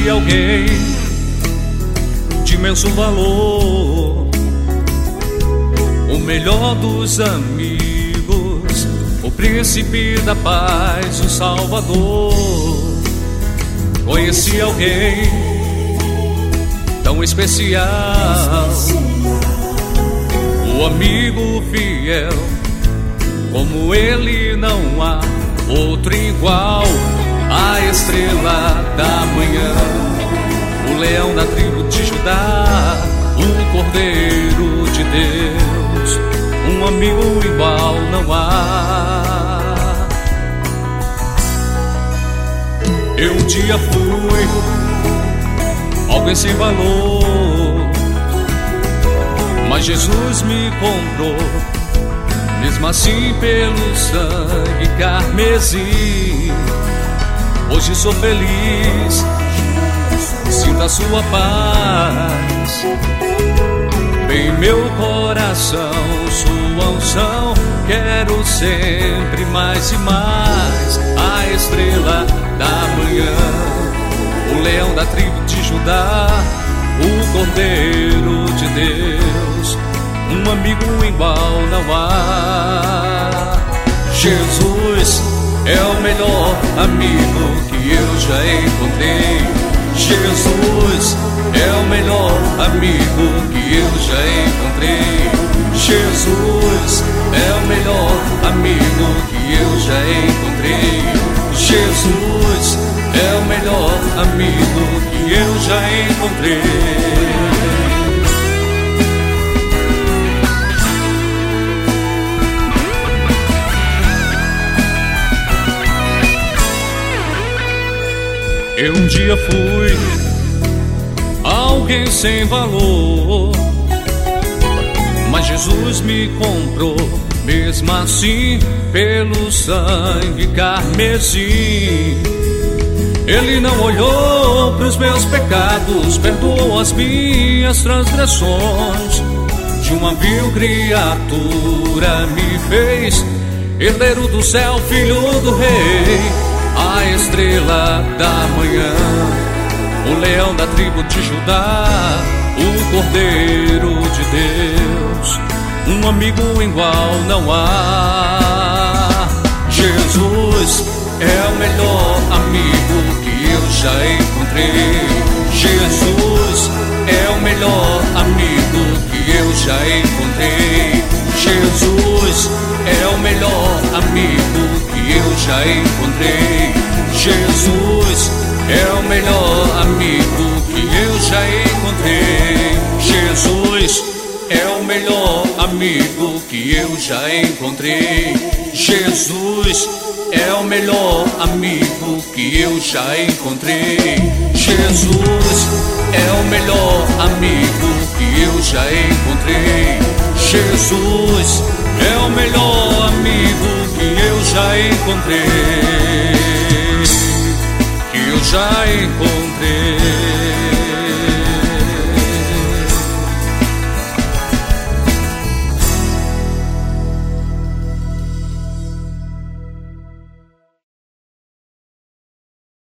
Conheci alguém de imenso valor, o melhor dos amigos, o príncipe da paz, o Salvador. Conheci alguém tão especial, o amigo fiel, como ele não há outro igual. A estrela da manhã, o leão da tribo de Judá, o Cordeiro de Deus, um amigo igual não há. Eu um dia fui alguém sem valor, mas Jesus me comprou, mesmo assim pelo sangue carmesim. Hoje sou feliz, sinto a sua paz, bem em meu coração, sua unção. Quero sempre mais e mais. A estrela da manhã, o leão da tribo de Judá, o Cordeiro de Deus, um amigo igual não há. Jesus é o melhor amigo que eu já encontrei. Jesus é o melhor amigo que eu já encontrei. Jesus é o melhor amigo que eu já encontrei. Jesus é o melhor amigo que eu já encontrei. Eu um dia fui alguém sem valor, mas Jesus me comprou, mesmo assim pelo sangue carmesim. Ele não olhou pros meus pecados, perdoou as minhas transgressões. De uma vil criatura me fez herdeiro do céu, filho do rei. A estrela da manhã, o leão da tribo de Judá, o Cordeiro de Deus, um amigo igual não há. Jesus é o melhor amigo que eu já encontrei. Jesus é o melhor amigo que eu já encontrei. Jesus é o melhor amigo que eu já encontrei. Jesus é o melhor amigo que eu já encontrei. Jesus é o melhor amigo que eu já encontrei. Jesus é o melhor amigo que eu já encontrei. Jesus é o melhor amigo que eu já encontrei. Jesus é o melhor amigo que eu já encontrei. Que eu já encontrei.